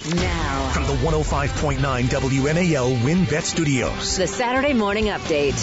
Now, from the 105.9 WMAL WinBet Studios, the Saturday Morning Update.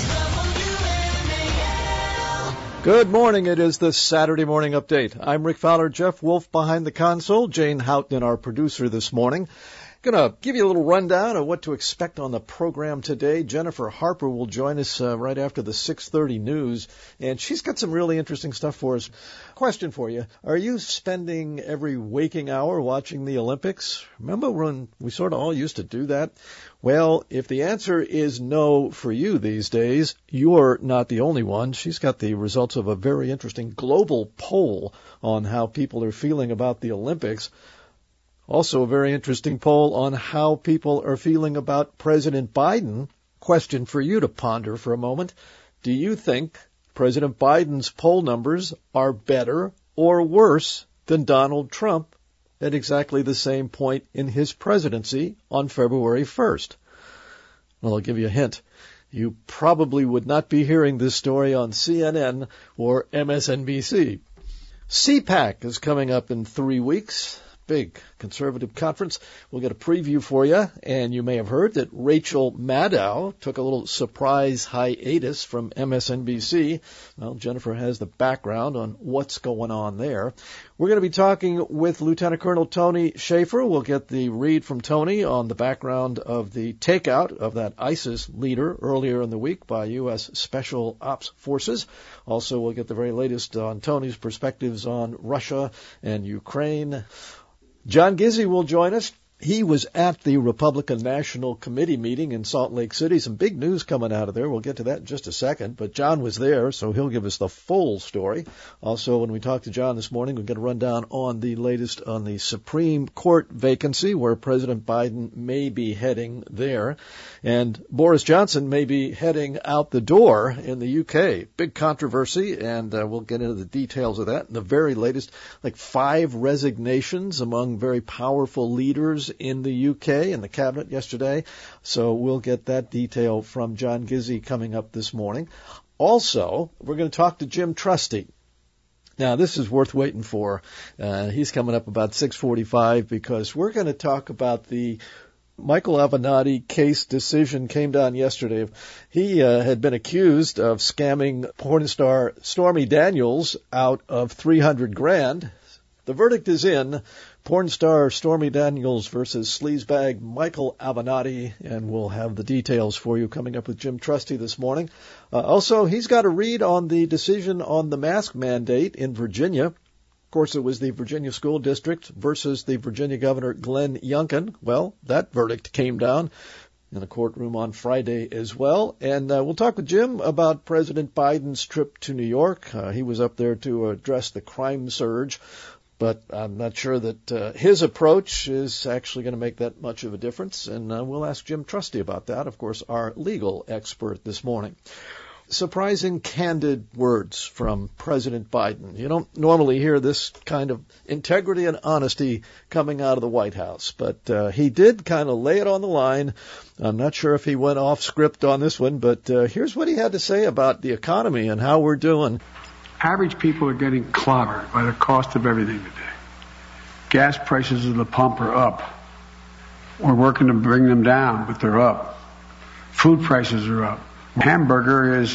Good morning. It is the Saturday Morning Update. I'm Rick Fowler, Jeff Wolf behind the console, Jane Houghton, our producer this morning. Going to give you a little rundown of what to expect on the program today. Jennifer Harper will join us right after the 6:30 news, and she's got some really interesting stuff for us. Question for you. Are you spending every waking hour watching the Olympics? Remember when we sort of all used to do that? Well, if the answer is no for you these days, you're not the only one. She's got the results of a very interesting global poll on how people are feeling about the Olympics. Also a very interesting poll on how people are feeling about President Biden. Question for you to ponder for a moment. Do you think President Biden's poll numbers are better or worse than Donald Trump at exactly the same point in his presidency on February 1st? Well, I'll give you a hint. You probably would not be hearing this story on CNN or MSNBC. CPAC is coming up in 3 weeks. Big conservative conference. We'll get a preview for you, and you may have heard that Rachel Maddow took a little surprise hiatus from MSNBC. Well, Jennifer has the background on what's going on there. We're going to be talking with Lieutenant Colonel Tony Shaffer. We'll get the read from Tony on the background of the takeout of that ISIS leader earlier in the week by U.S. Special Ops Forces. Also, we'll get the very latest on Tony's perspectives on Russia and Ukraine. John Gizzi will join us. He was at the Republican National Committee meeting in Salt Lake City. Some big news coming out of there. We'll get to that in just a second. But John was there, so he'll give us the full story. Also, when we talk to John this morning, we'll get a rundown on the latest on the Supreme Court vacancy, where President Biden may be heading there. And Boris Johnson may be heading out the door in the UK. Big controversy, and we'll get into the details of that. And the very latest, like 5 resignations among very powerful leaders in the UK and the cabinet yesterday. So we'll get that detail from John Gizzi coming up this morning. Also, we're going to talk to Jim Trusty. Now, this is worth waiting for. He's coming up about 6:45 because we're going to talk about the Michael Avenatti case decision came down yesterday. He had been accused of scamming porn star Stormy Daniels out of $300,000. The verdict is in. Porn star Stormy Daniels versus sleazebag Michael Avenatti, and we'll have the details for you coming up with Jim Trusty this morning. Also, he's got a read on the decision on the mask mandate in Virginia. Of course, it was the Virginia School District versus the Virginia Governor Glenn Youngkin. Well, that verdict came down in the courtroom on Friday as well. And we'll talk with Jim about President Biden's trip to New York. He was up there to address the crime surge. But I'm not sure that his approach is actually going to make that much of a difference. And we'll ask Jim Trusty about that, of course, our legal expert this morning. Surprising, candid words from President Biden. You don't normally hear this kind of integrity and honesty coming out of the White House. But he did kind of lay it on the line. I'm not sure if he went off script on this one, but here's what he had to say about the economy and how we're doing. Average people are getting clobbered by the cost of everything today. Gas prices at the pump are up. We're working to bring them down, but they're up. Food prices are up. Hamburger is,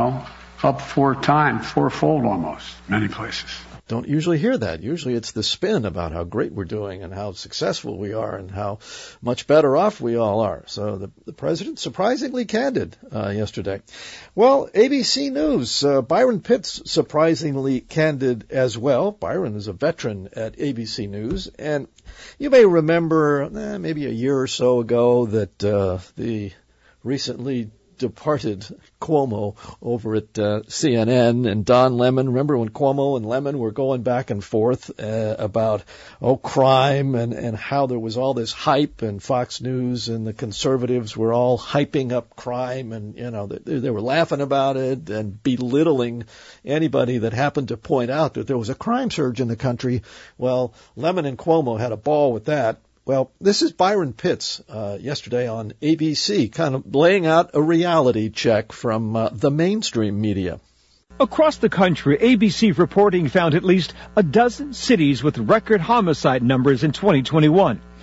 up 4 times, 4-fold almost, many places. Don't usually hear that. Usually it's the spin about how great we're doing and how successful we are and how much better off we all are. So the president surprisingly candid yesterday. Well, ABC News, Byron Pitts surprisingly candid as well. Byron is a veteran at ABC News, and you may remember maybe a year or so ago that the recently departed Cuomo over at CNN and Don Lemon. Remember when Cuomo and Lemon were going back and forth about crime and how there was all this hype, and Fox News and the conservatives were all hyping up crime, and they were laughing about it and belittling anybody that happened to point out that there was a crime surge in the country. Well, Lemon and Cuomo had a ball with that. Well, this is Byron Pitts yesterday on ABC, kind of laying out a reality check from the mainstream media. Across the country, ABC reporting found at least a dozen cities with record homicide numbers in 2021.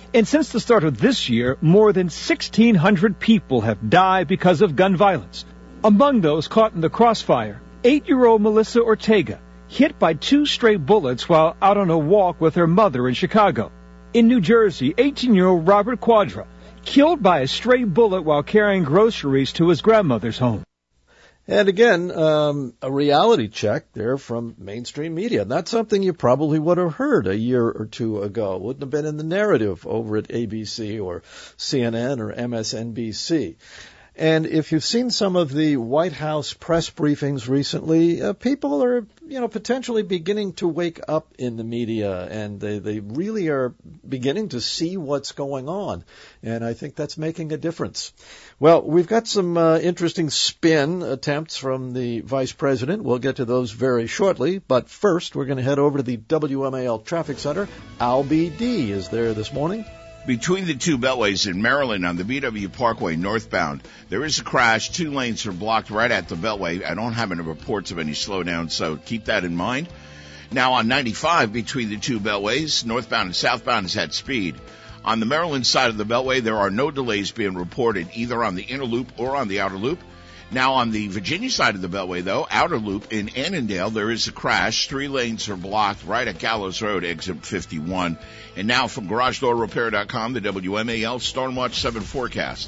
And since the start of this year, more than 1,600 people have died because of gun violence. Among those caught in the crossfire, 8-year-old Melissa Ortega, hit by 2 stray bullets while out on a walk with her mother in Chicago. In New Jersey, 18-year-old Robert Quadra, killed by a stray bullet while carrying groceries to his grandmother's home. And again, a reality check there from mainstream media. Not something you probably would have heard a year or two ago. Wouldn't have been in the narrative over at ABC or CNN or MSNBC. And if you've seen some of the White House press briefings recently, people are, potentially beginning to wake up in the media, and they really are beginning to see what's going on. And I think that's making a difference. Well, we've got some interesting spin attempts from the Vice President. We'll get to those very shortly. But first, we're going to head over to the WMAL Traffic Center. Al B.D. is there this morning. Between the two beltways in Maryland on the BW Parkway northbound, there is a crash. 2 lanes are blocked right at the beltway. I don't have any reports of any slowdown, so keep that in mind. Now on 95 between the two beltways, northbound and southbound is at speed. On the Maryland side of the beltway, there are no delays being reported either on the inner loop or on the outer loop. Now on the Virginia side of the beltway, though, outer loop in Annandale, there is a crash. 3 lanes are blocked right at Gallows Road, exit 51. And now from GarageDoorRepair.com, the WMAL Stormwatch 7 forecast.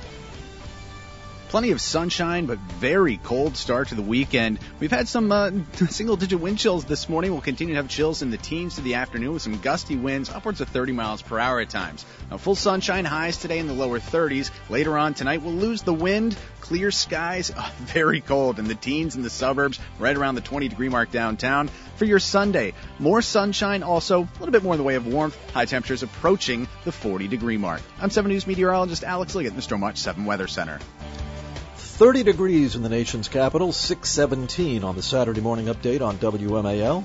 Plenty of sunshine, but very cold start to the weekend. We've had some single-digit wind chills this morning. We'll continue to have chills in the teens to the afternoon with some gusty winds, upwards of 30 miles per hour at times. Now, full sunshine, highs today in the lower 30s. Later on tonight, we'll lose the wind, clear skies, very cold in the teens in the suburbs, right around the 20-degree mark downtown. For your Sunday, more sunshine, also a little bit more in the way of warmth. High temperatures approaching the 40-degree mark. I'm 7 News meteorologist Alex Liggett in the Stormwatch 7 Weather Center. 30 degrees in the nation's capital, 6:17 on the Saturday morning update on WMAL.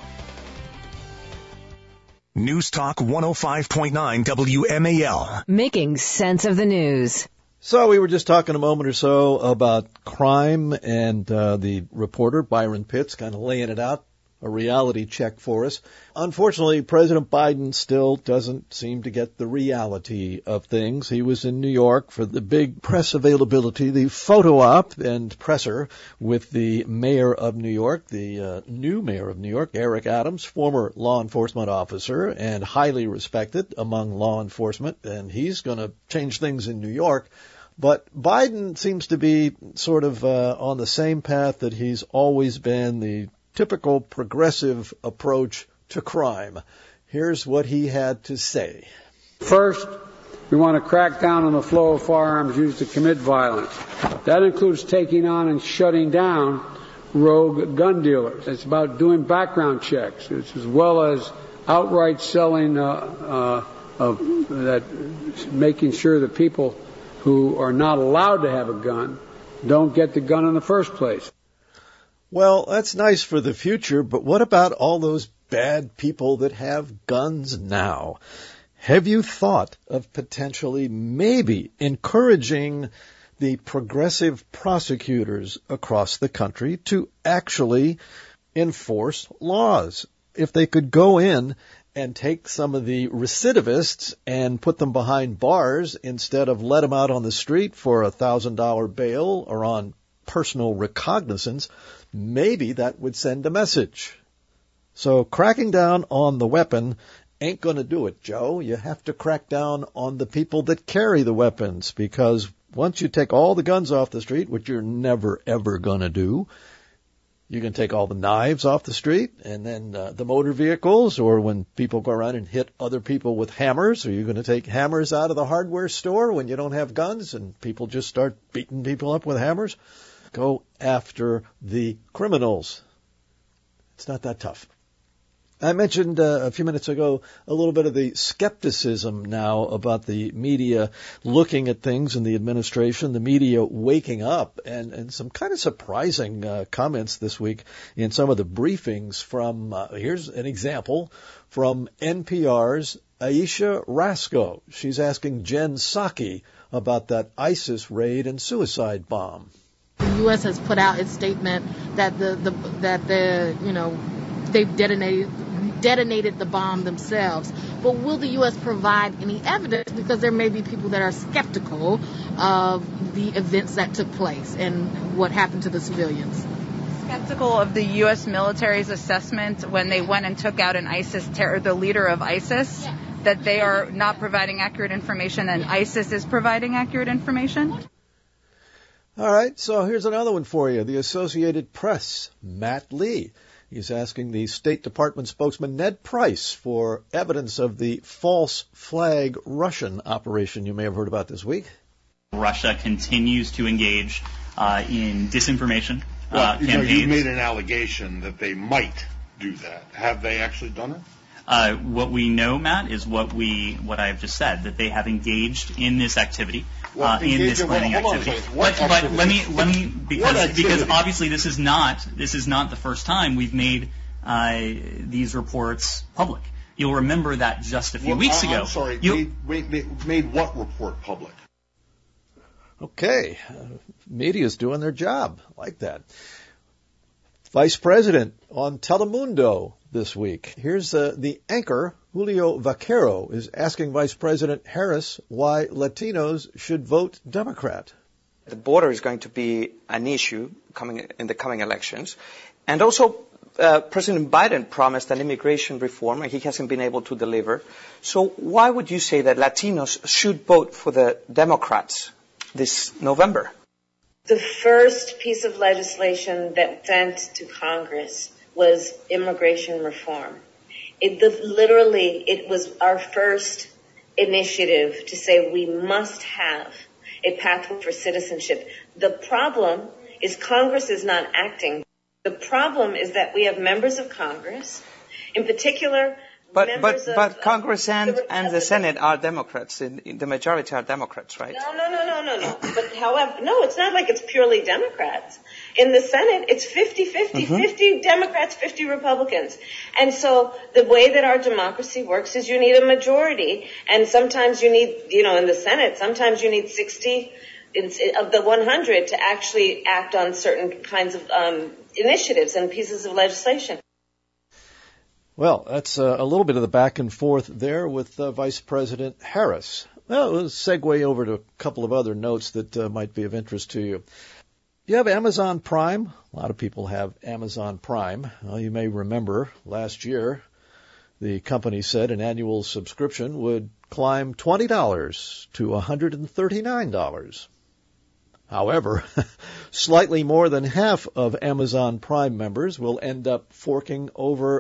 News Talk 105.9 WMAL. Making sense of the news. So we were just talking a moment or so about crime, and the reporter, Byron Pitts, kind of laying it out, a reality check for us. Unfortunately, President Biden still doesn't seem to get the reality of things. He was in New York for the big press availability, the photo op and presser with the mayor of New York, the new mayor of New York, Eric Adams, former law enforcement officer and highly respected among law enforcement, and he's going to change things in New York. But Biden seems to be sort of on the same path that he's always been, the typical progressive approach to crime. Here's what he had to say. First, we want to crack down on the flow of firearms used to commit violence. That includes taking on and shutting down rogue gun dealers. It's about doing background checks, as well as outright selling making sure that people who are not allowed to have a gun don't get the gun in the first place. Well, that's nice for the future, but what about all those bad people that have guns now? Have you thought of potentially maybe encouraging the progressive prosecutors across the country to actually enforce laws? If they could go in and take some of the recidivists and put them behind bars instead of let them out on the street for a $1,000 bail or on personal recognizance, maybe that would send a message. So cracking down on the weapon ain't going to do it, Joe. You have to crack down on the people that carry the weapons, because once you take all the guns off the street, which you're never, ever going to do, you can take all the knives off the street, and then the motor vehicles, or when people go around and hit other people with hammers. Are you going to take hammers out of the hardware store when you don't have guns and people just start beating people up with hammers? Go after the criminals. It's not that tough. I mentioned a few minutes ago a little bit of the skepticism now about the media looking at things in the administration, the media waking up, and some kind of surprising comments this week in some of the briefings from, here's an example, from NPR's Aisha Rasco. She's asking Jen Psaki about that ISIS raid and suicide bomb. The U.S. has put out its statement that they've detonated detonated the bomb themselves. But will the U.S. provide any evidence? Because there may be people that are skeptical of the events that took place and what happened to the civilians. Skeptical of the U.S. military's assessment when they went and took out an the leader of ISIS, that they are not providing accurate information and ISIS is providing accurate information? All right, so here's another one for you. The Associated Press, Matt Lee. He's asking the State Department spokesman Ned Price for evidence of the false flag Russian operation you may have heard about this week. Russia continues to engage in disinformation campaigns. You made an allegation that they might do that. Have they actually done it? What we know, Matt, is what I have just said, that they have engaged in this activity, in this planning activity. But let me because obviously this is not the first time we've made these reports public. You'll remember that just a few weeks ago. I'm sorry, made what report public? Okay, media's doing their job. I like that. Vice President on Telemundo this week. Here's the anchor, Julio Vaquero, is asking Vice President Harris why Latinos should vote Democrat. The border is going to be an issue in the coming elections. And also, President Biden promised an immigration reform, and he hasn't been able to deliver. So why would you say that Latinos should vote for the Democrats this November? The first piece of legislation that went to Congress was immigration reform. It was our first initiative to say we must have a pathway for citizenship. The problem is Congress is not acting. The problem is that we have members of Congress, in particular, But Congress and the Senate are Democrats. The majority are Democrats, right? No. But however, no, it's not like it's purely Democrats. In the Senate, it's 50-50, 50 Democrats, 50 Republicans. And so the way that our democracy works is you need a majority. And sometimes you need, in the Senate, sometimes you need 60 of the 100 to actually act on certain kinds of initiatives and pieces of legislation. Well, that's a little bit of the back and forth there with Vice President Harris. Well, let's segue over to a couple of other notes that might be of interest to you. Do you have Amazon Prime? A lot of people have Amazon Prime. Well, you may remember last year the company said an annual subscription would climb $20 to $139. However, slightly more than half of Amazon Prime members will end up forking over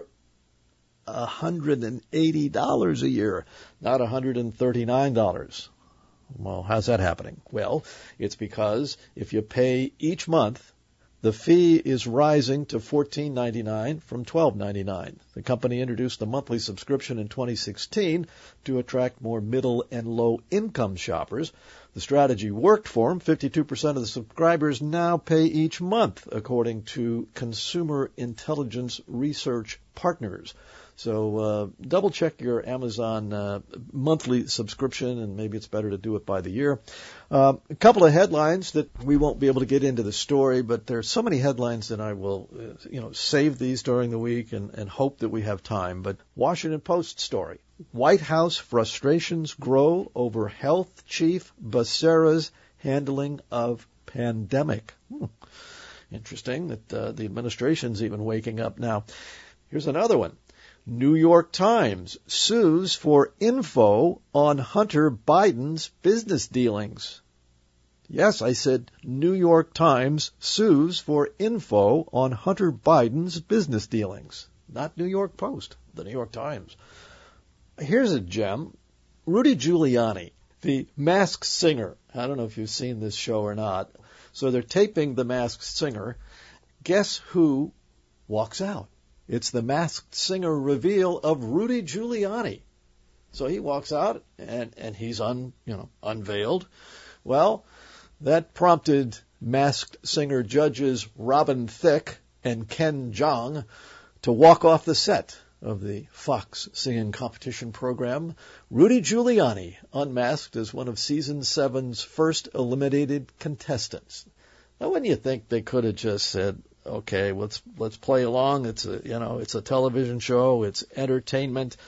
$180 a year, not $139. Well, how's that happening? Well, it's because if you pay each month, the fee is rising to $14.99 from $12.99. The company introduced the monthly subscription in 2016 to attract more middle and low-income shoppers. The strategy worked for them. 52% of the subscribers now pay each month, according to Consumer Intelligence Research Partners. So double check your Amazon monthly subscription, and maybe it's better to do it by the year. A couple of headlines that we won't be able to get into the story, but there's so many headlines that I will save these during the week and hope that we have time. But Washington Post story. White House frustrations grow over health chief Becerra's handling of pandemic. Interesting that the administration's even waking up now. Here's another one. New York Times sues for info on Hunter Biden's business dealings. Yes, I said New York Times sues for info on Hunter Biden's business dealings. Not New York Post, the New York Times. Here's a gem. Rudy Giuliani, the Masked Singer. I don't know if you've seen this show or not. So they're taping The Masked Singer. Guess who walks out? It's the Masked Singer reveal of Rudy Giuliani. So he walks out and he's unveiled. Well, that prompted Masked Singer judges Robin Thicke and Ken Jeong to walk off the set of the Fox singing competition program. Rudy Giuliani unmasked as one of season 7's first eliminated contestants. Now, wouldn't you think they could have just said, okay, let's play along. It's a television show. It's entertainment.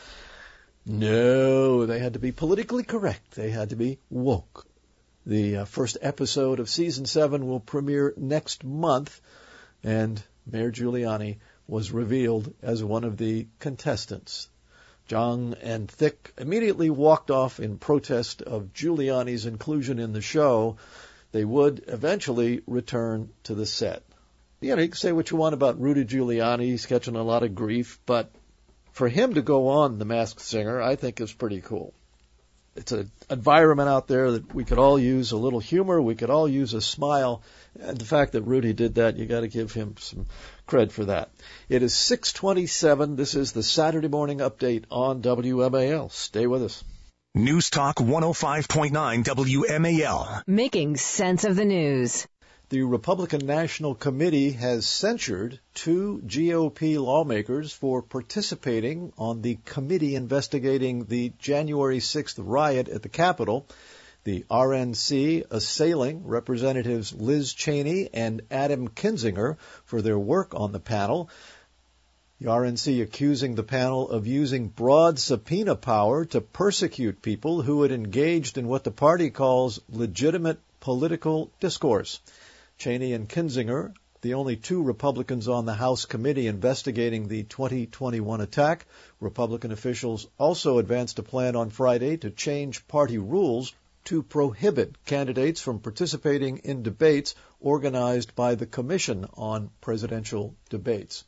No, they had to be politically correct. They had to be woke. The first episode of Season 7 will premiere next month, and Mayor Giuliani was revealed as one of the contestants. Jong and Thicke immediately walked off in protest of Giuliani's inclusion in the show. They would eventually return to the set. You can say what you want about Rudy Giuliani. He's catching a lot of grief, but for him to go on The Masked Singer, I think is pretty cool. It's an environment out there that we could all use a little humor. We could all use a smile. And the fact that Rudy did that, you got to give him some cred for that. It is 6:27. This is the Saturday Morning Update on WMAL. Stay with us. News Talk 105.9 WMAL. Making sense of the news. The Republican National Committee has censured 2 GOP lawmakers for participating on the committee investigating the January 6th riot at the Capitol. The RNC assailing Representatives Liz Cheney and Adam Kinzinger for their work on the panel. The RNC accusing the panel of using broad subpoena power to persecute people who had engaged in what the party calls legitimate political discourse. Cheney and Kinzinger, the only 2 Republicans on the House committee investigating the 2021 attack. Republican officials also advanced a plan on Friday to change party rules to prohibit candidates from participating in debates organized by the Commission on Presidential Debates.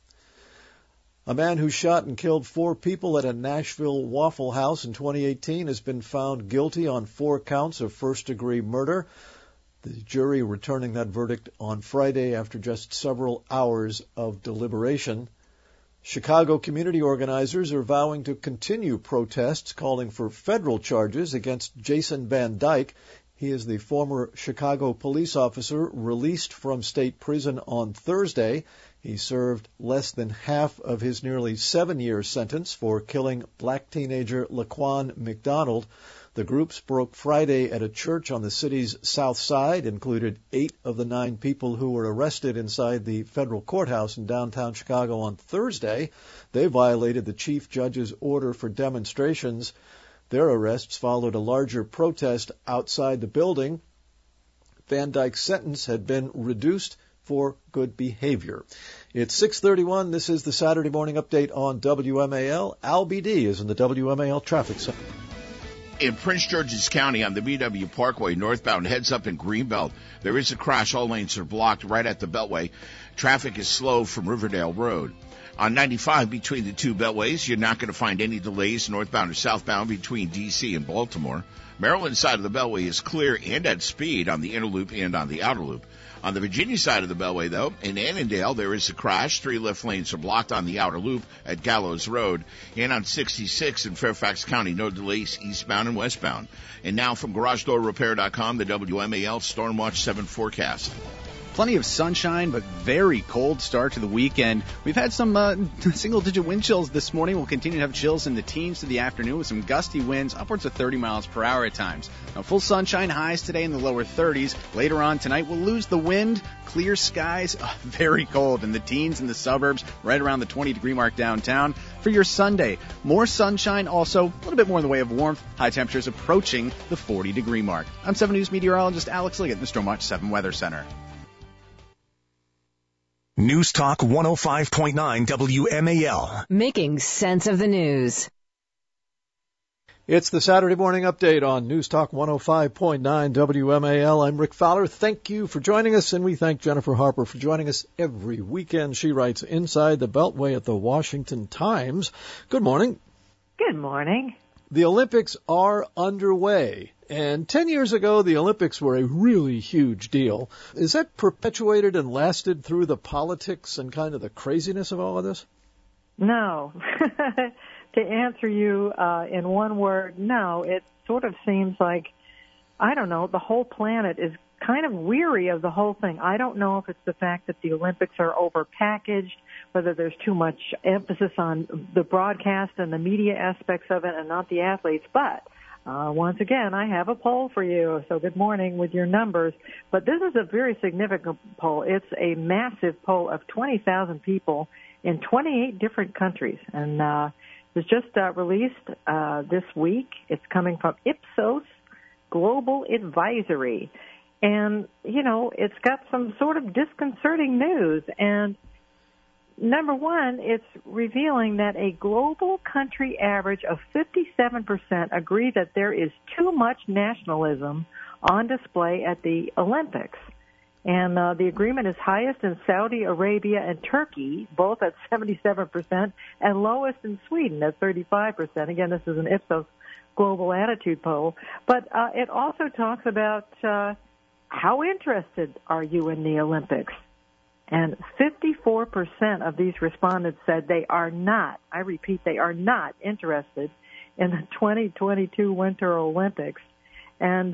A man who shot and killed 4 people at a Nashville Waffle House in 2018 has been found guilty on 4 counts of first-degree murder. The jury returning that verdict on Friday after just several hours of deliberation. Chicago community organizers are vowing to continue protests calling for federal charges against Jason Van Dyke. He is the former Chicago police officer released from state prison on Thursday. He served less than half of his nearly 7-year sentence for killing black teenager Laquan McDonald. The groups broke Friday at a church on the city's south side, included 8 of the 9 people who were arrested inside the federal courthouse in downtown Chicago on Thursday. They violated the chief judge's order for demonstrations. Their arrests followed a larger protest outside the building. Van Dyke's sentence had been reduced for good behavior. It's 6:31. This is the Saturday Morning Update on WMAL. Al BD is in the WMAL Traffic Center. In Prince George's County on the BW Parkway, northbound heads up in Greenbelt. There is a crash. All lanes are blocked right at the Beltway. Traffic is slow from Riverdale Road. On 95 between the 2 beltways, you're not going to find any delays northbound or southbound between D.C. and Baltimore. Maryland side of the Beltway is clear and at speed on the inner loop and on the outer loop. On the Virginia side of the Beltway, though, in Annandale, there is a crash. 3 left lanes are blocked on the outer loop at Gallows Road. And on 66 in Fairfax County, no delays eastbound and westbound. And now from GarageDoorRepair.com, the WMAL Stormwatch 7 forecast. Plenty of sunshine, but very cold start to the weekend. We've had some single-digit wind chills this morning. We'll continue to have chills in the teens to the afternoon with some gusty winds, upwards of 30 miles per hour at times. Now, full sunshine, highs today in the lower 30s. Later on tonight, we'll lose the wind, clear skies, very cold in the teens in the suburbs, right around the 20-degree mark downtown. For your Sunday, more sunshine, also a little bit more in the way of warmth. High temperatures approaching the 40-degree mark. I'm 7 News meteorologist Alex Liggett in the Stormwatch 7 Weather Center. News Talk 105.9 WMAL. Making sense of the news. It's the Saturday Morning Update on News Talk 105.9 WMAL. I'm Rick Fowler. Thank you for joining us, and we thank Jennifer Harper for joining us every weekend. She writes Inside the Beltway at the Washington Times. Good morning. Good morning. The Olympics are underway. And 10 years ago, the Olympics were a really huge deal. Is that perpetuated and lasted through the politics and kind of the craziness of all of this? No. To answer you in one word, no. It sort of seems like, I don't know, the whole planet is kind of weary of the whole thing. I don't know if it's the fact that the Olympics are overpackaged, whether there's too much emphasis on the broadcast and the media aspects of it and not the athletes, but Once again, I have a poll for you, so good morning with your numbers. But this is a very significant poll. It's a massive poll of 20,000 people in 28 different countries. And it was just released this week. It's coming from Ipsos Global Advisory. And, you know, it's got some sort of disconcerting news. And number one, it's revealing that a global country average of 57% agree that there is too much nationalism on display at the Olympics. And the agreement is highest in Saudi Arabia and Turkey, both at 77%, and lowest in Sweden at 35%. Again, this is an Ipsos Global Attitude poll. But it also talks about how interested are you in the Olympics? And 54% of these respondents said they are not, I repeat, they are not interested in the 2022 Winter Olympics. And,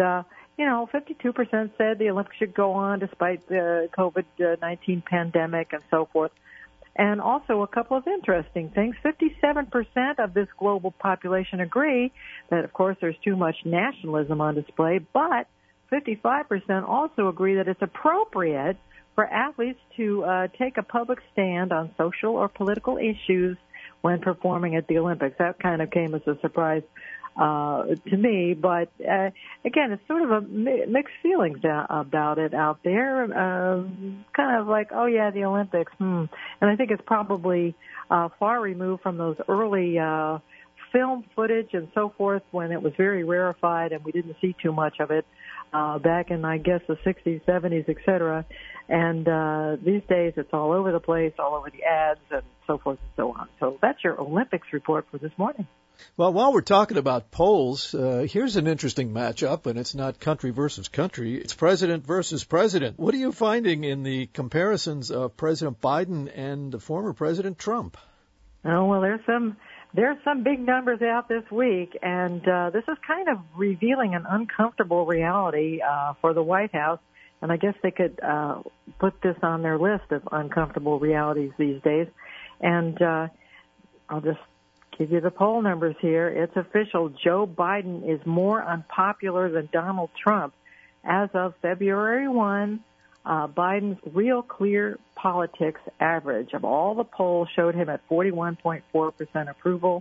52% said the Olympics should go on despite the COVID-19 pandemic and so forth. And also a couple of interesting things. 57% of this global population agree that, of course, there's too much nationalism on display, but 55% also agree that it's appropriate for athletes to take a public stand on social or political issues when performing at the Olympics. That kind of came as a surprise to me, but again, it's sort of a mixed feelings about it out there. Kind of like, oh yeah, the Olympics. And I think it's probably far removed from those early film footage and so forth when it was very rarefied and we didn't see too much of it back in, I guess, the 60s, 70s, etc. And these days it's all over the place, all over the ads and so forth and so on. So that's your Olympics report for this morning. Well, while we're talking about polls, here's an interesting matchup, and it's not country versus country. It's president versus president. What are you finding in the comparisons of President Biden and the former President Trump? Oh, well, there's some big numbers out this week, and this is kind of revealing an uncomfortable reality for the White House. And I guess they could put this on their list of uncomfortable realities these days. And I'll just give you the poll numbers here. It's official. Joe Biden is more unpopular than Donald Trump. As of February 1, Biden's Real Clear Politics average of all the polls showed him at 41.4% approval,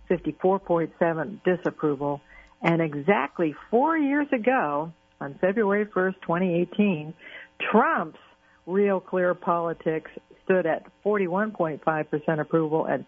54.7% disapproval. And exactly 4 years ago, on February 1st, 2018, Trump's Real Clear Politics stood at 41.5% approval and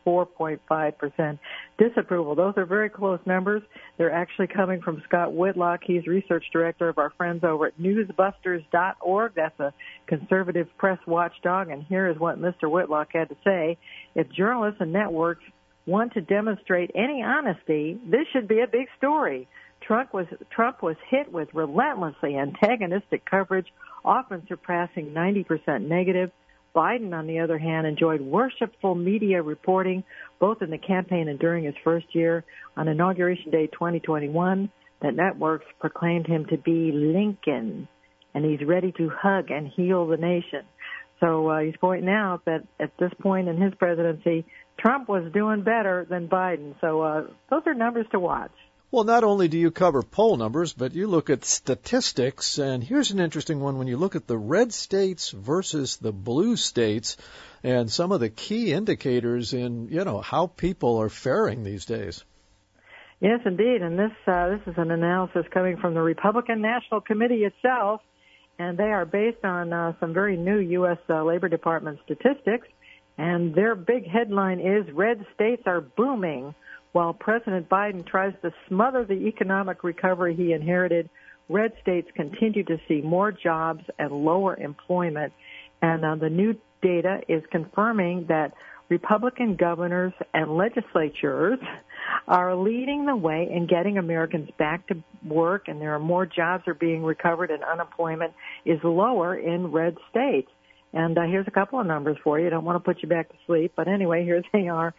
54.5% disapproval. Those are very close numbers. They're actually coming from Scott Whitlock. He's research director of our friends over at newsbusters.org. That's a conservative press watchdog. And here is what Mr. Whitlock had to say. If journalists and networks want to demonstrate any honesty, this should be a big story. Trump was hit with relentlessly antagonistic coverage, often surpassing 90% negative. Biden, on the other hand, enjoyed worshipful media reporting, both in the campaign and during his first year. On Inauguration Day 2021, the networks proclaimed him to be Lincoln, and he's ready to hug and heal the nation. So he's pointing out that at this point in his presidency, Trump was doing better than Biden. So those are numbers to watch. Well, not only do you cover poll numbers, but you look at statistics, and here's an interesting one when you look at the red states versus the blue states and some of the key indicators in, how people are faring these days. Yes, indeed, and this is an analysis coming from the Republican National Committee itself, and they are based on some very new U.S. Labor Department statistics, and their big headline is, red states are booming. While President Biden tries to smother the economic recovery he inherited, red states continue to see more jobs and lower employment. And the new data is confirming that Republican governors and legislatures are leading the way in getting Americans back to work, and there are more jobs are being recovered, and unemployment is lower in red states. And here's a couple of numbers for you. I don't want to put you back to sleep, but anyway, here they are.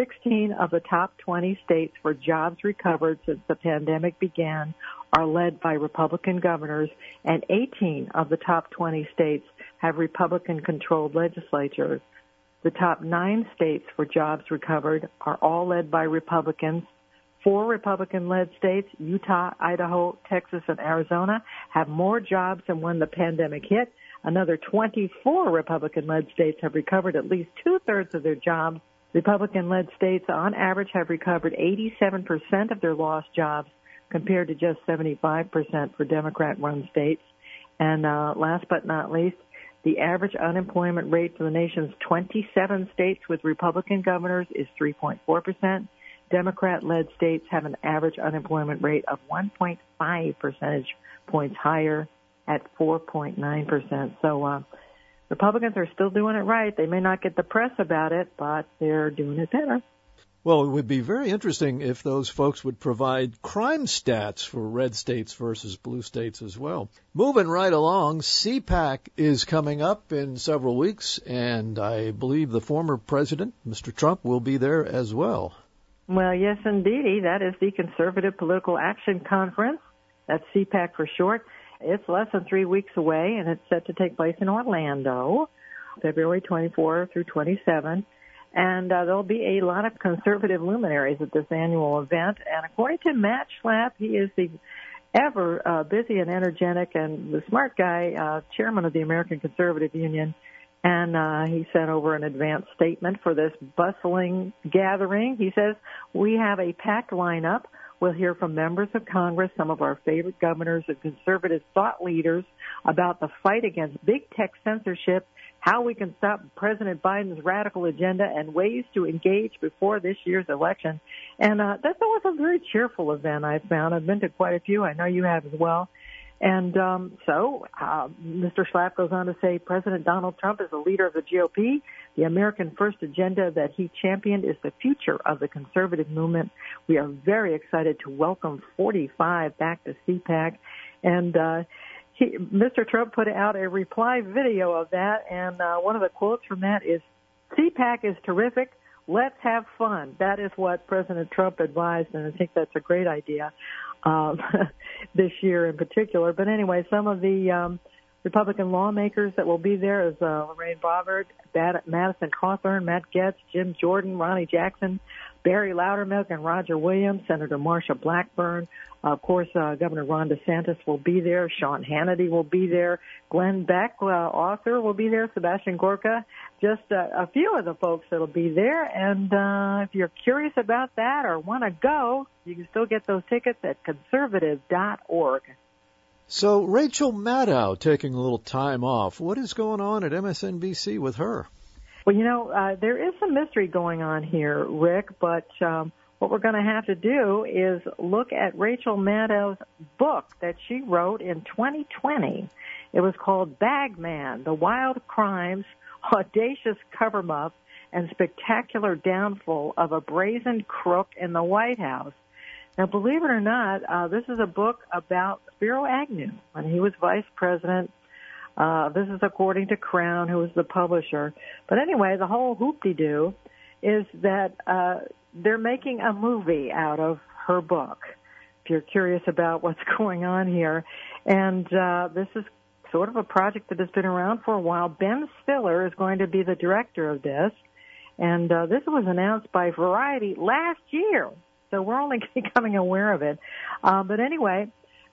16 of the top 20 states for jobs recovered since the pandemic began are led by Republican governors, and 18 of the top 20 states have Republican-controlled legislatures. The top 9 states for jobs recovered are all led by Republicans. 4 Republican-led states, Utah, Idaho, Texas, and Arizona, have more jobs than when the pandemic hit. Another 24 Republican-led states have recovered at least 2/3 of their jobs. Republican-led states, on average, have recovered 87% of their lost jobs, compared to just 75% for Democrat-run states. And last but not least, the average unemployment rate for the nation's 27 states with Republican governors is 3.4%. Democrat-led states have an average unemployment rate of 1.5 percentage points higher at 4.9%. So Republicans are still doing it right. They may not get the press about it, but they're doing it better. Well, it would be very interesting if those folks would provide crime stats for red states versus blue states as well. Moving right along, CPAC is coming up in several weeks, and I believe the former president, Mr. Trump, will be there as well. Well, yes, indeedy. That is the Conservative Political Action Conference. That's CPAC for short. It's less than 3 weeks away, and it's set to take place in Orlando, February 24 through 27. And there'll be a lot of conservative luminaries at this annual event. And according to Matt Schlapp, he is the ever busy and energetic and the smart guy, chairman of the American Conservative Union. And he sent over an advance statement for this bustling gathering. He says, "We have a packed lineup. We'll hear from members of Congress, some of our favorite governors and conservative thought leaders about the fight against big tech censorship, how we can stop President Biden's radical agenda, and ways to engage before this year's election." And that's always a very cheerful event, I've found. I've been to quite a few. I know you have as well. And so Mr. Schlapp goes on to say President Donald Trump is the leader of the GOP. The American First agenda that he championed is the future of the conservative movement. We are very excited to welcome 45 back to CPAC. And Mr. Trump put out a reply video of that, and one of the quotes from that is, "CPAC is terrific. Let's have fun." That is what President Trump advised, and I think that's a great idea this year in particular. But anyway, some of the Republican lawmakers that will be there is Lorraine Bobbitt, Madison Cawthorn, Matt Gaetz, Jim Jordan, Ronnie Jackson, Barry Loudermilk, and Roger Williams, Senator Marsha Blackburn. Of course, Governor Ron DeSantis will be there. Sean Hannity will be there. Glenn Beck, author, will be there. Sebastian Gorka. Just a few of the folks that will be there. And if you're curious about that or want to go, you can still get those tickets at conservative.org. So Rachel Maddow taking a little time off. What is going on at MSNBC with her? Well, you know, there is some mystery going on here, Rick, but what we're going to have to do is look at Rachel Maddow's book that she wrote in 2020. It was called Bagman, The Wild Crimes, Audacious Cover-Up, and Spectacular Downfall of a Brazen Crook in the White House. Now, believe it or not, this is a book about Spiro Agnew when he was vice president. This is according to Crown, who is the publisher. But anyway, the whole hoop-de-doo is that they're making a movie out of her book, if you're curious about what's going on here. And this is sort of a project that has been around for a while. Ben Stiller is going to be the director of this. And this was announced by Variety last year, so we're only becoming aware of it. But anyway,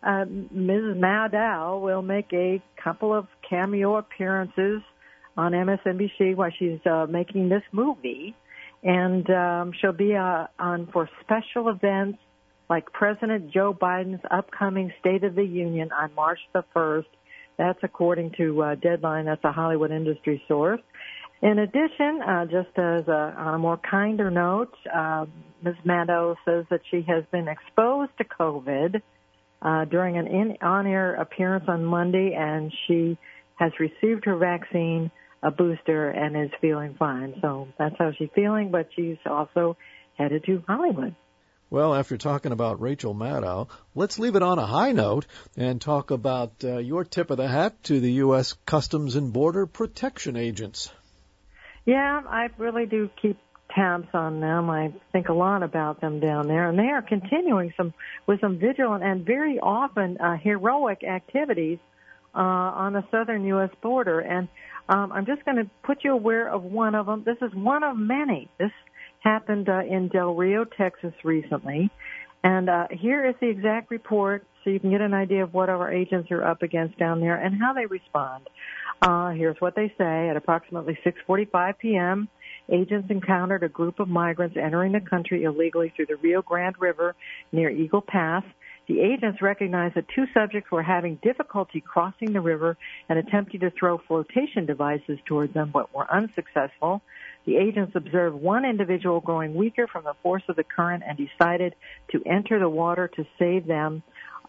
Mrs. Maddow will make a couple of cameo appearances on MSNBC while she's making this movie. And she'll be on for special events like President Joe Biden's upcoming State of the Union on March the 1st. That's according to Deadline. That's a Hollywood industry source. In addition, just as on a more kinder note, Ms. Maddow says that she has been exposed to COVID during an on-air appearance on Monday, and she has received her vaccine, a booster, and is feeling fine. So that's how she's feeling, but she's also headed to Hollywood. Well, after talking about Rachel Maddow, let's leave it on a high note and talk about your tip of the hat to the U.S. Customs and Border Protection agents. Yeah, I really do keep tabs on them. I think a lot about them down there, and they are continuing with some vigilant and very often heroic activities on the southern U.S. border. And I'm just going to put you aware of one of them. This is one of many. This happened in Del Rio, Texas recently. And here is the exact report so you can get an idea of what our agents are up against down there and how they respond. Here's what they say. At approximately 6:45 p.m., agents encountered a group of migrants entering the country illegally through the Rio Grande River near Eagle Pass. The agents recognized that two subjects were having difficulty crossing the river and attempting to throw flotation devices towards them, but were unsuccessful. The agents observed one individual growing weaker from the force of the current and decided to enter the water to save them.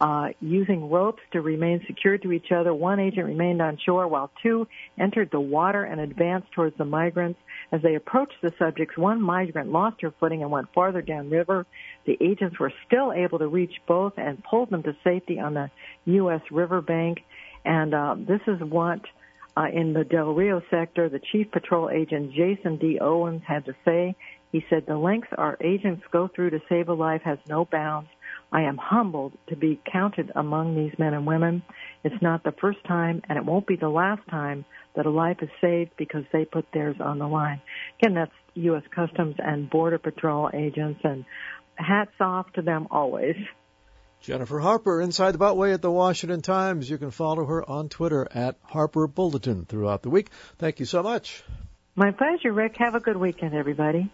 Using ropes to remain secured to each other, one agent remained on shore while two entered the water and advanced towards the migrants. As they approached the subjects, one migrant lost her footing and went farther downriver. The agents were still able to reach both and pulled them to safety on the U.S. riverbank. And this is what, in the Del Rio sector, the Chief Patrol Agent Jason D. Owens had to say. He said, "The lengths our agents go through to save a life has no bounds. I am humbled to be counted among these men and women. It's not the first time, and it won't be the last time that a life is saved because they put theirs on the line." Again, that's U.S. Customs and Border Patrol agents, and hats off to them always. Jennifer Harper, Inside the Beltway at the Washington Times. You can follow her on Twitter at Harper Bulletin throughout the week. Thank you so much. My pleasure, Rick. Have a good weekend, everybody.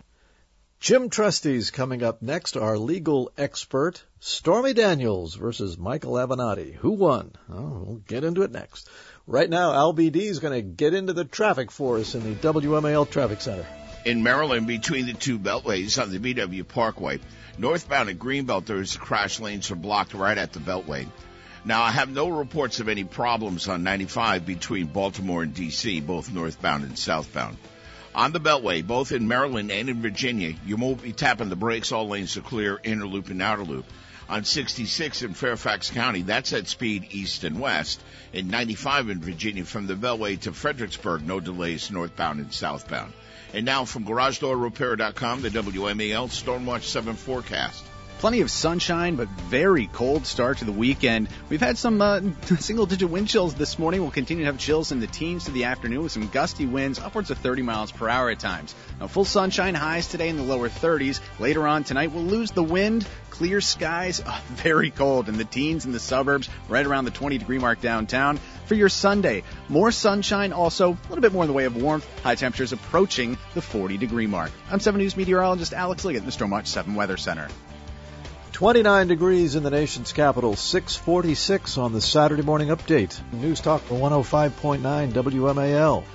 Jim Trustee's coming up next. Our legal expert, Stormy Daniels versus Michael Avenatti. Who won? Oh, we'll get into it next. Right now, Al BD is going to get into the traffic for us in the WMAL Traffic Center. In Maryland, between the two beltways on the BW Parkway, northbound at Greenbelt, there is a crash. Lanes are blocked right at the beltway. Now, I have no reports of any problems on 95 between Baltimore and D.C., both northbound and southbound. On the Beltway, both in Maryland and in Virginia, you won't be tapping the brakes. All lanes are clear, inner loop and outer loop. On 66 in Fairfax County, that's at speed east and west. In 95 in Virginia, from the Beltway to Fredericksburg, no delays northbound and southbound. And now from GarageDoorRepair.com, the WMAL Stormwatch 7 forecast. Plenty of sunshine, but very cold start to the weekend. We've had some single-digit wind chills this morning. We'll continue to have chills in the teens to the afternoon with some gusty winds, upwards of 30 miles per hour at times. Now, full sunshine, highs today in the lower 30s. Later on tonight, we'll lose the wind, clear skies, very cold in the teens in the suburbs, right around the 20-degree mark downtown. For your Sunday, more sunshine, also a little bit more in the way of warmth. High temperatures approaching the 40-degree mark. I'm 7 News meteorologist Alex Liggett in the Stormwatch 7 Weather Center. 29 degrees in the nation's capital, 6:46 on the Saturday morning update. News Talk for 105.9 WMAL.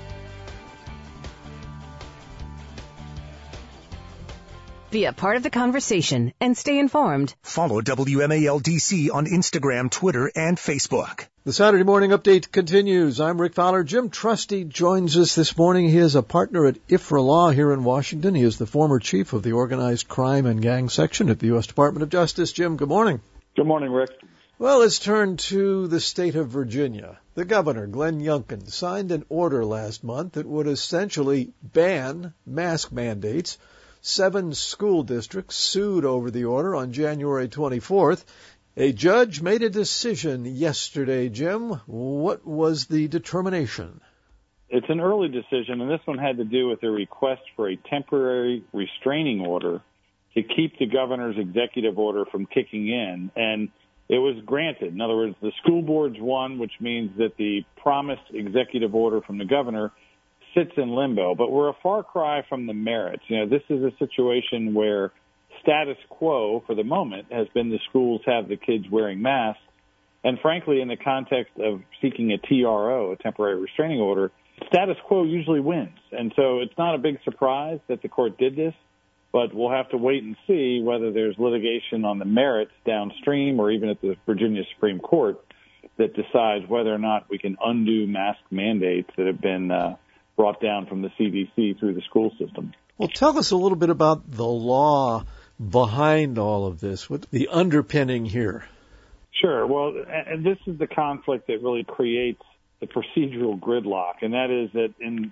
Be a part of the conversation and stay informed. Follow WMAL DC on Instagram, Twitter, and Facebook. The Saturday morning update continues. I'm Rick Fowler. Jim Trustee joins us this morning. He is a partner at IFRA Law here in Washington. He is the former chief of the Organized Crime and Gang Section at the U.S. Department of Justice. Jim, good morning. Good morning, Rick. Well, let's turn to the state of Virginia. The governor, Glenn Youngkin, signed an order last month that would essentially ban mask mandates. 7 school districts sued over the order on January 24th. A judge made a decision yesterday, Jim. What was the determination? It's an early decision, and this one had to do with a request for a temporary restraining order to keep the governor's executive order from kicking in, and it was granted. In other words, the school boards won, which means that the promised executive order from the governor sits in limbo. But we're a far cry from the merits. You know, this is a situation where status quo for the moment has been the schools have the kids wearing masks. And frankly, in the context of seeking a TRO, a temporary restraining order, status quo usually wins. And so it's not a big surprise that the court did this, but we'll have to wait and see whether there's litigation on the merits downstream or even at the Virginia Supreme Court that decides whether or not we can undo mask mandates that have been brought down from the CDC through the school system. Well, tell us a little bit about the law behind all of this, what the underpinning here. Sure. Well, and this is the conflict that really creates the procedural gridlock, and that is that in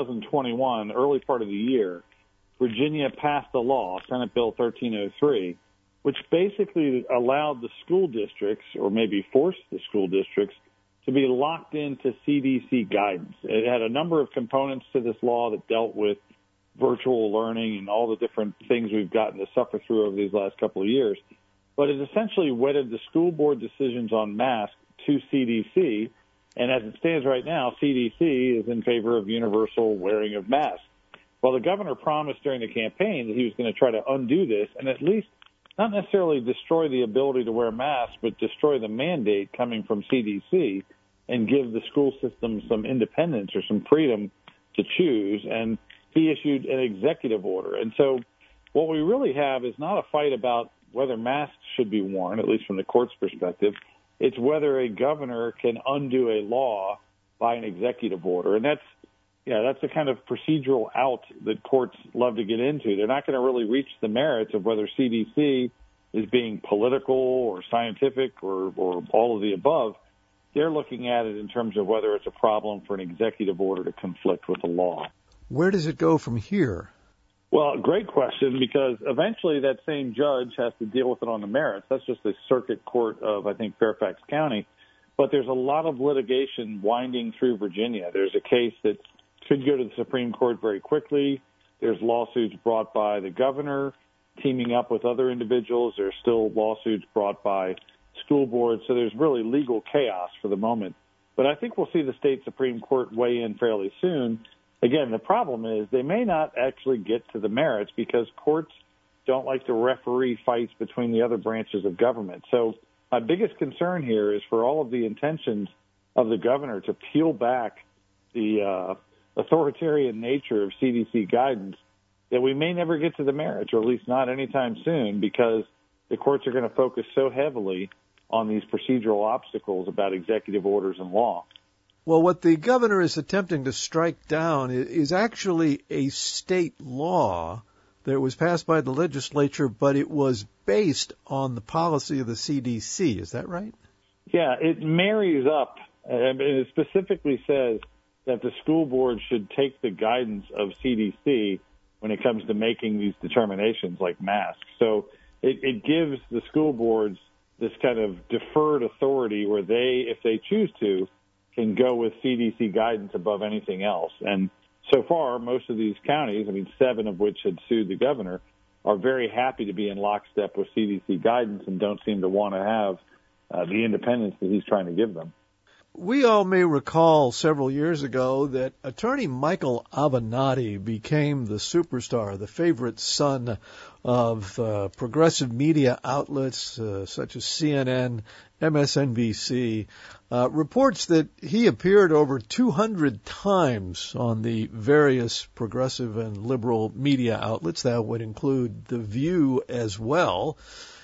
2021, early part of the year, Virginia passed a law, Senate Bill 1303, which basically allowed the school districts, or maybe forced the school districts, to be locked into CDC guidance. It had a number of components to this law that dealt with virtual learning and all the different things we've gotten to suffer through over these last couple of years. But it essentially wedded the school board decisions on masks to CDC. And as it stands right now, CDC is in favor of universal wearing of masks. Well, the governor promised during the campaign that he was going to try to undo this and at least not necessarily destroy the ability to wear masks, but destroy the mandate coming from CDC and give the school system some independence or some freedom to choose. And he issued an executive order. And so what we really have is not a fight about whether masks should be worn, at least from the court's perspective. It's whether a governor can undo a law by an executive order. And that's the kind of procedural out that courts love to get into. They're not going to really reach the merits of whether CDC is being political or scientific or all of the above. They're looking at it in terms of whether it's a problem for an executive order to conflict with the law. Where does it go from here? Well, great question, because eventually that same judge has to deal with it on the merits. That's just the circuit court of, I think, Fairfax County. But there's a lot of litigation winding through Virginia. There's a case that could go to the Supreme Court very quickly. There's lawsuits brought by the governor teaming up with other individuals. There's still lawsuits brought by school boards. So there's really legal chaos for the moment. But I think we'll see the state Supreme Court weigh in fairly soon. Again, the problem is they may not actually get to the merits because courts don't like to referee fights between the other branches of government. So my biggest concern here is for all of the intentions of the governor to peel back the authoritarian nature of CDC guidance, that we may never get to the merits, or at least not anytime soon, because the courts are going to focus so heavily on these procedural obstacles about executive orders and law. Well, what the governor is attempting to strike down is actually a state law that was passed by the legislature, but it was based on the policy of the CDC. Is that right? Yeah, it marries up, and it specifically says that the school board should take the guidance of CDC when it comes to making these determinations like masks. So it gives the school boards this kind of deferred authority where they, if they choose to, can go with CDC guidance above anything else. And so far, most of these counties, 7 of which had sued the governor, are very happy to be in lockstep with CDC guidance and don't seem to want to have the independence that he's trying to give them. We all may recall several years ago that attorney Michael Avenatti became the superstar, the favorite son of progressive media outlets such as CNN, MSNBC, reports that he appeared over 200 times on the various progressive and liberal media outlets. That would include The View as well.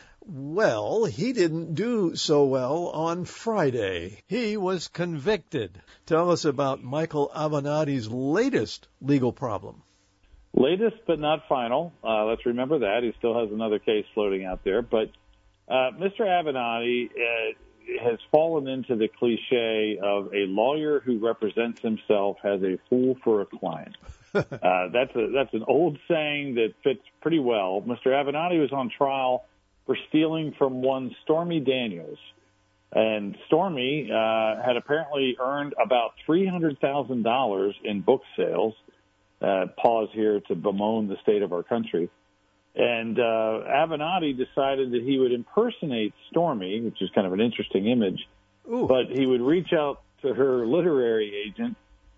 Well, he didn't do so well on Friday. He was convicted. Tell us about Michael Avenatti's latest legal problem. Latest but not final. Let's remember that. He still has another case floating out there. But Mr. Avenatti has fallen into the cliche of a lawyer who represents himself as a fool for a client. That's an old saying that fits pretty well. Mr. Avenatti was on trial for stealing from one Stormy Daniels. And Stormy had apparently earned about $300,000 in book sales. Pause here to bemoan the state of our country. And Avenatti decided that he would impersonate Stormy, which is kind of an interesting image. Ooh. But he would reach out to her literary agent,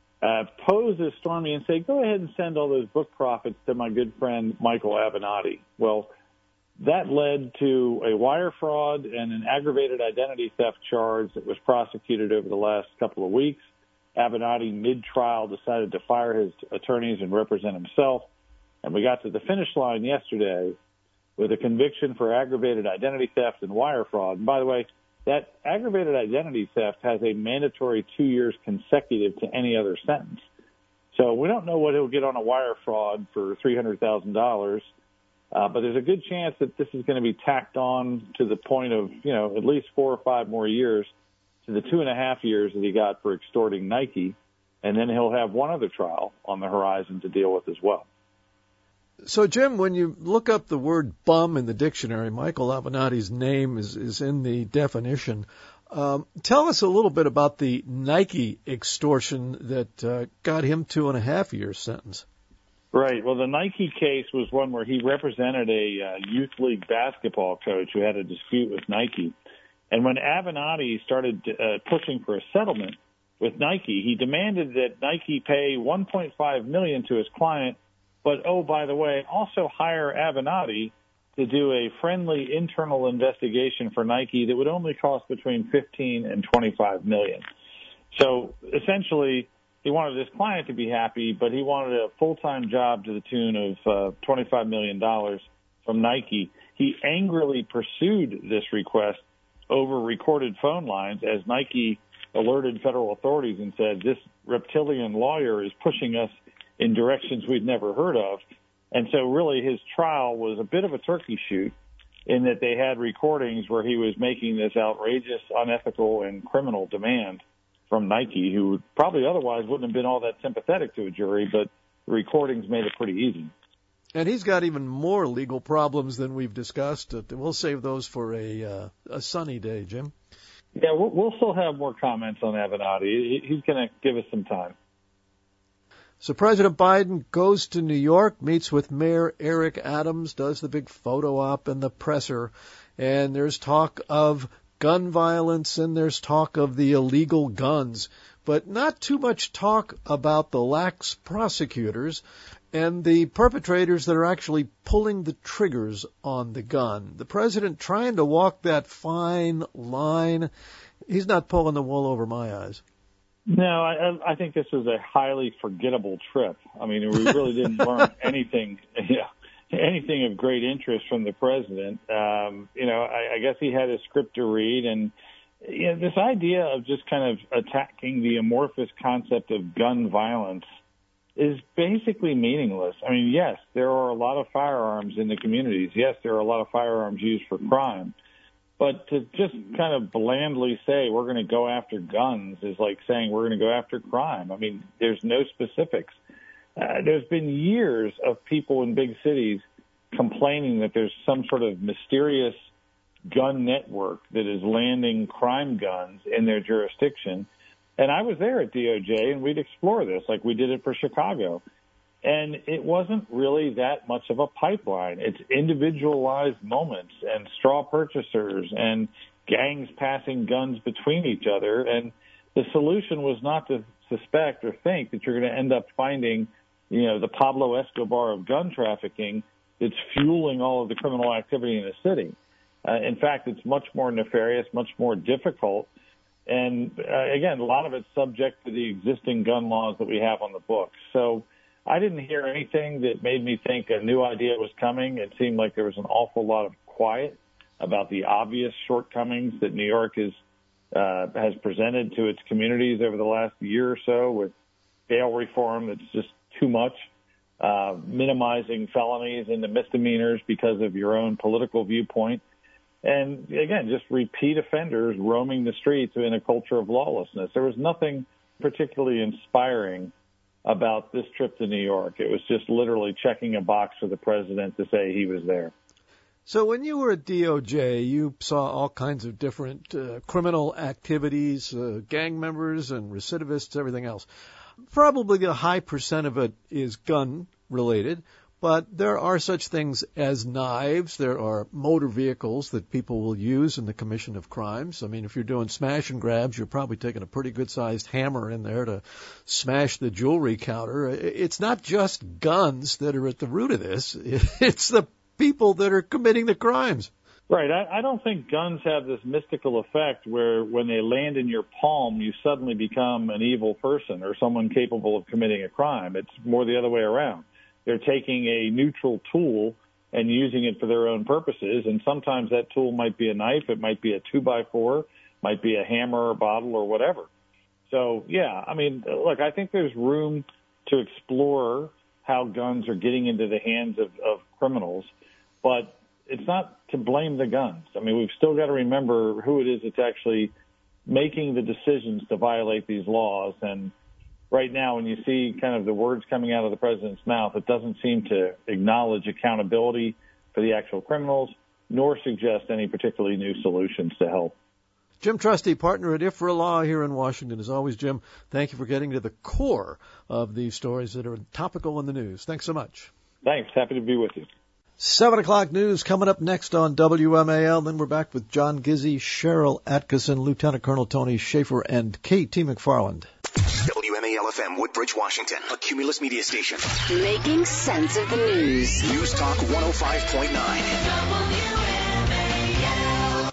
pose as Stormy, and say, go ahead and send all those book profits to my good friend Michael Avenatti. Well, that led to a wire fraud and an aggravated identity theft charge that was prosecuted over the last couple of weeks. Avenatti, mid-trial, decided to fire his attorneys and represent himself. And we got to the finish line yesterday with a conviction for aggravated identity theft and wire fraud. And by the way, that aggravated identity theft has a mandatory 2 years consecutive to any other sentence. So we don't know what he'll get on a wire fraud for $300,000. But there's a good chance that this is going to be tacked on to the point of, at least 4 or 5 more years to the 2.5 years that he got for extorting Nike. And then he'll have one other trial on the horizon to deal with as well. So, Jim, when you look up the word bum in the dictionary, Michael Avenatti's name is in the definition. Tell us a little bit about the Nike extortion that got him 2.5 years sentence. Right. Well, the Nike case was one where he represented a youth league basketball coach who had a dispute with Nike. And when Avenatti started pushing for a settlement with Nike, he demanded that Nike pay $1.5 million to his client, but, oh, by the way, also hire Avenatti to do a friendly internal investigation for Nike that would only cost between $15 and $25 million. So essentially, he wanted his client to be happy, but he wanted a full-time job to the tune of $25 million from Nike. He angrily pursued this request over recorded phone lines as Nike alerted federal authorities and said, this reptilian lawyer is pushing us in directions we'd never heard of. And so really his trial was a bit of a turkey shoot in that they had recordings where he was making this outrageous, unethical, and criminal demand from Nike, who probably otherwise wouldn't have been all that sympathetic to a jury, but the recordings made it pretty easy. And he's got even more legal problems than we've discussed. We'll save those for a sunny day, Jim. Yeah, we'll still have more comments on Avenatti. He's going to give us some time. So President Biden goes to New York, meets with Mayor Eric Adams, does the big photo op in the presser, and there's talk of gun violence and there's talk of the illegal guns, but not too much talk about the lax prosecutors and the perpetrators that are actually pulling the triggers on the gun. The president trying to walk that fine line. He's not pulling the wool over my eyes. No, I think this was a highly forgettable trip. I mean, we really didn't learn anything of great interest from the president. I guess he had a script to read, and this idea of just kind of attacking the amorphous concept of gun violence is basically meaningless. I mean, yes, there are a lot of firearms in the communities. Yes, there are a lot of firearms used for crime. But to just kind of blandly say we're going to go after guns is like saying we're going to go after crime. I mean, there's no specifics. There's been years of people in big cities complaining that there's some sort of mysterious gun network that is landing crime guns in their jurisdiction. And I was there at DOJ, and we'd explore this like we did it for Chicago. And it wasn't really that much of a pipeline. It's individualized moments and straw purchasers and gangs passing guns between each other. And the solution was not to suspect or think that you're going to end up finding, the Pablo Escobar of gun trafficking that's fueling all of the criminal activity in the city. In fact, it's much more nefarious, much more difficult. And again, a lot of it's subject to the existing gun laws that we have on the books. So I didn't hear anything that made me think a new idea was coming. It seemed like there was an awful lot of quiet about the obvious shortcomings that New York has presented to its communities over the last year or so, with bail reform that's just too much, minimizing felonies into misdemeanors because of your own political viewpoint. And again, just repeat offenders roaming the streets in a culture of lawlessness. There was nothing particularly inspiring about this trip to New York. It was just literally checking a box for the president to say he was there. So when you were at DOJ, you saw all kinds of different criminal activities, gang members and recidivists, everything else. Probably a high percent of it is gun-related, but there are such things as knives. There are motor vehicles that people will use in the commission of crimes. I mean, if you're doing smash and grabs, you're probably taking a pretty good-sized hammer in there to smash the jewelry counter. It's not just guns that are at the root of this. It's the people that are committing the crimes. Right. I don't think guns have this mystical effect where when they land in your palm, you suddenly become an evil person or someone capable of committing a crime. It's more the other way around. They're taking a neutral tool and using it for their own purposes, and sometimes that tool might be a knife, it might be a 2x4, might be a hammer or bottle or whatever. So, yeah, I mean, look, I think there's room to explore how guns are getting into the hands of criminals, but it's not to blame the guns. I mean, we've still got to remember who it is that's actually making the decisions to violate these laws. And right now, when you see kind of the words coming out of the president's mouth, it doesn't seem to acknowledge accountability for the actual criminals, nor suggest any particularly new solutions to help. Jim Trusty, partner at IFRA Law here in Washington. As always, Jim, thank you for getting to the core of these stories that are topical in the news. Thanks so much. Thanks. Happy to be with you. 7 o'clock news coming up next on WMAL. Then we're back with John Gizzi, Cheryl Atkinson, Lieutenant Colonel Tony Schaefer, and K.T. McFarland. WMAL-FM, Woodbridge, Washington, a Cumulus media station. Making sense of the news. News Talk 105.9.